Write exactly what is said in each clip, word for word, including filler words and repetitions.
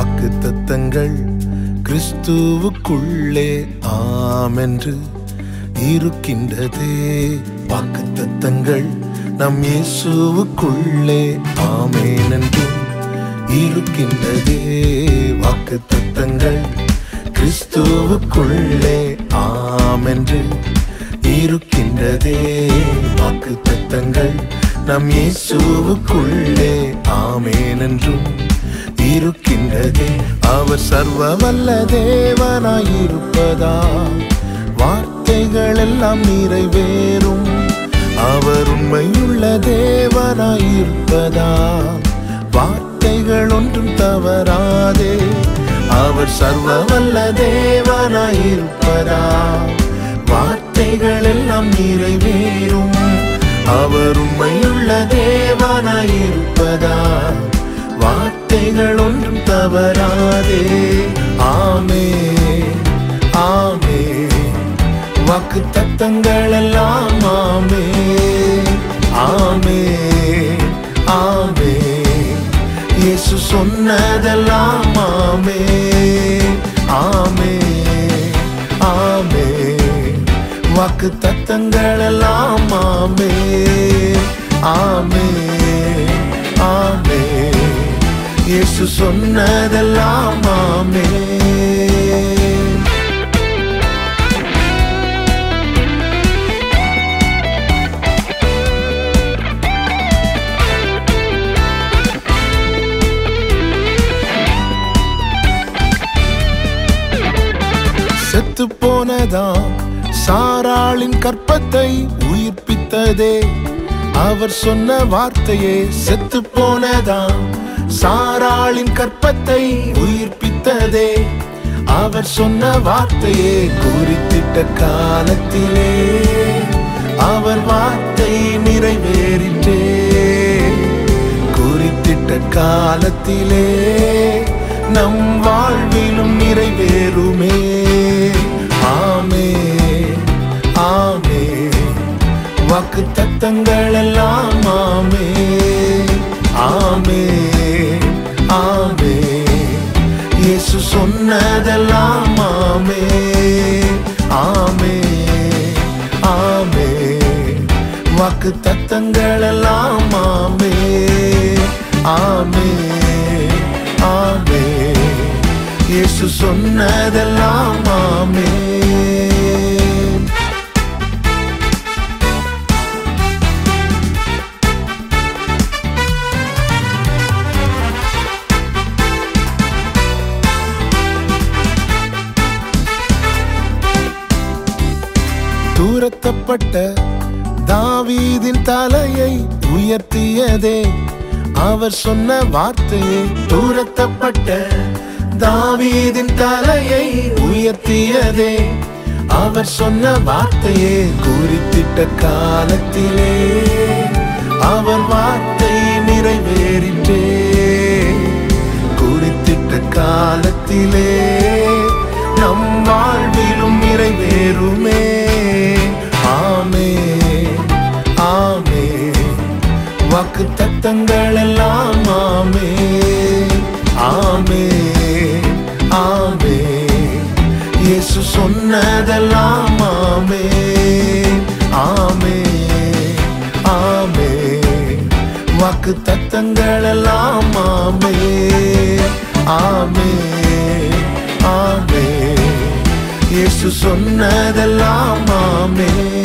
வாக்குத்தத்தங்கள் கிறிஸ்துவுக்குள்ளே ஆமென்று இருக்கின்றதே. வாக்குத்தத்தங்கள் நம் இயேசுவுக்குள்ளே ஆமென் என்றும் இருக்கின்றதே. வாக்குத்தத்தங்கள் கிறிஸ்துவுக்குள்ளே ஆமென்று இருக்கின்றதே. வாக்குத்தத்தங்கள் நம் இயேசுவுக்குள்ளே ஆமென் என்றும் இருக்கின்றதே. அவர் சர்வ வல்ல தேவனாயிருப்பதால் வார்த்தைகள் எல்லாம் நிறைவேறும். அவர் உண்மையுள்ள தேவனாயிருப்பதால் வார்த்தைகள் ஒன்றும் தவறாதே. அவர் சர்வ வல்ல தேவனாயிருப்பதால் வார்த்தைகள் எல்லாம் நிறைவேறும். அவர் உண்மையுள்ள தேவனாயிருப்பதால் வார்த்தைகள் ஒன்றும் தவறாதே. ஆமென் ஆமென் வாக்குத்தத்தங்கள் எல்லாம் ஆமென் ஆமென் ஆமென் இயேசு சொன்னதெல்லாம் ஆமென் ஆமென் ஆமென் வாக்குத்தத்தங்கள் எல்லாம் ஆமென் ஆமென் ஆமென் இயேசு சொன்னதெல்லாம் ஆமென். செத்து போனதாம் சாராளின் கற்பத்தை உயிர்ப்பித்ததே. அவர் சொன்ன வார்த்தையே செத்து போனதாம் சாராளின் கற்பத்தை உயிர்ப்பித்ததே. அவர் சொன்ன வார்த்தையே குறித்திட்ட காலத்திலே அவர் வார்த்தை நிறைவேறிற்றே. குறித்திட்ட காலத்திலே நம் வாழ்விலும் நிறைவேறுமே. ஆமென் ஆமென் வாக்குத்தத்தங்கள் எல்லாம் ஆமென் ஆமென் ஆமென் இயேசு சொன்னதெல்லாம் ஆமென் ஆமென் ஆமென் வாக்குத்தத்தங்கள் எல்லாம் ஆமென் ஆமென் ஆமென் இயேசு சொன்னதெல்லாம் ஆமென். துரத்தப்பட்ட தாவீதின் தலையை உயர்த்தியதே. அவர் சொன்ன வார்த்தையை துரத்தப்பட்ட தாவீதின் தலையை உயர்த்தியதே. அவர் சொன்ன வார்த்தையை குறித்திட்ட காலத்திலே அவர் வார்த்தை நிறைவேறிற்றே. குறித்திட்ட காலத்திலே நம் வாழ்விலும் நிறைவேறுமே. ஆமென் ஆமென் வாக்குத்தத்தங்கள் எல்லாம் ஆமென் ஆமென் ஆமென் இயேசு சொன்னதெல்லாம் ஆமென் ஆமென் ஆமென் வாக்குத்தத்தங்கள் எல்லாம் ஆமென் ஆமென் ஆமென் இயேசு சொன்னதெல்லாம் ஆமென்.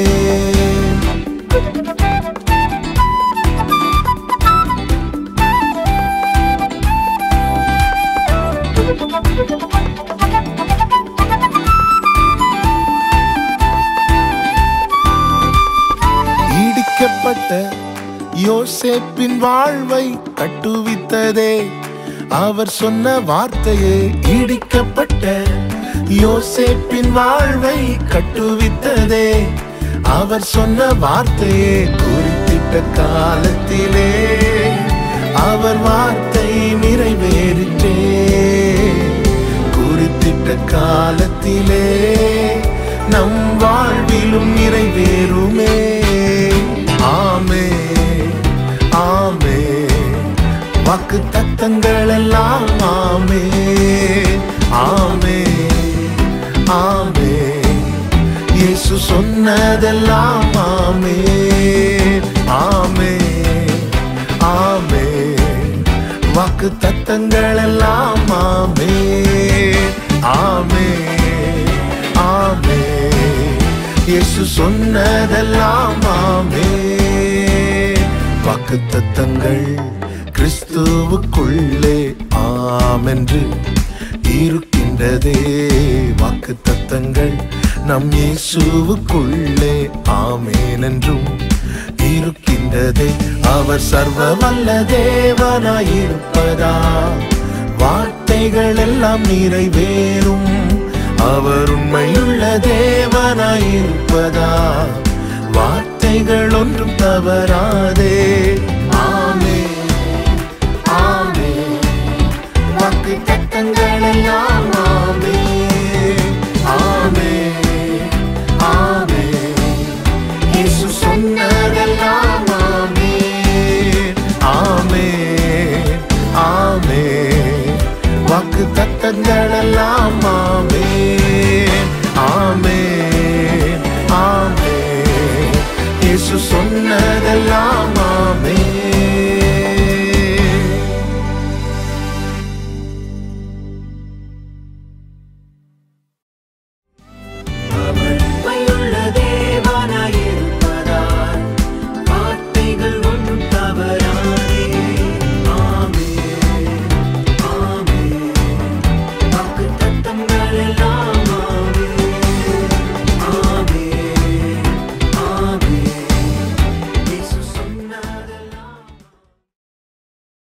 இடிக்கப்பட்ட யோசேப்பின் வாழ்வை கட்டுவித்ததே. அவர் சொன்ன வார்த்தையே இடிக்கப்பட்ட யோசேப்பின் வாழ்வை கட்டுவித்ததே. அவர் சொன்ன வார்த்தையே குறித்திட்ட காலத்திலே அவர் வார்த்தை நிறைவேறிற்றே. குறித்திட்ட காலத்திலே நம் வாழ்விலும் நிறைவேறுமே. ஆமென் ஆமென் வாக்கு தத்தங்கள் எல்லாம் ஆமென் ஆமென் ஆமென். இயேசு சொன்னதெல்லாம் ஆமென் ஆமென் ஆமென். வாக்கு தத்தங்கள் எல்லாம் ஆமென் ஆமென் ஆமென். இயேசு சொன்னதெல்லாம் ஆமென். வாக்கு தத்தங்கள் கிறிஸ்துவுக்குள்ளே ஆமென்று இருக்கின்றதே. வாக்கு தத்தங்கள் நம் இயேசுவுக்குள்ளே ஆமென் என்றும் இருக்கின்றதே. அவர் சர்வ வல்ல தேவனாயிருப்பதா வார்த்தைகள் எல்லாம் நிறைவேறும். அவர் உண்மையுள்ள தேவனாயிருப்பதா வார்த்தைகள் ஒன்றும் தவறாதே. ஆமென் ஆமென். வாக்கு தத்தங்கள் எல்லாம் ஆமென் ஆமென் ஆமென். இயேசு சொன்னதெல்லாம் ஆமென் ஆமென் ஆமென். வாக்கு தத்தங்கள் எல்லாம்